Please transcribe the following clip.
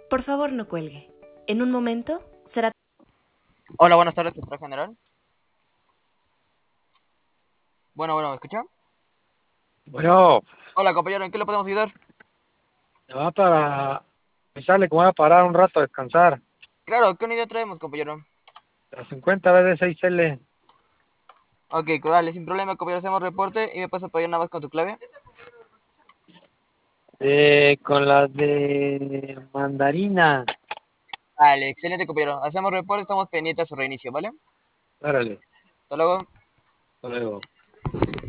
Por favor, no cuelgue. En un momento será... Hola, buenas tardes, secretario general. Bueno, ¿me escucha? Bueno, Hola, compañero, ¿en qué le podemos ayudar? me va para pensarle que voy a parar un rato a descansar. Claro, ¿qué unidad traemos, compañero? La 50 BD6L, Ok, dale, sin problema, compañero, hacemos reporte y me puedes apoyar nada más con tu clave. con las de mandarina. Vale, excelente, compañero. Hacemos reporte, estamos pendientes a su reinicio, ¿vale? Órale, Hasta luego. hasta luego.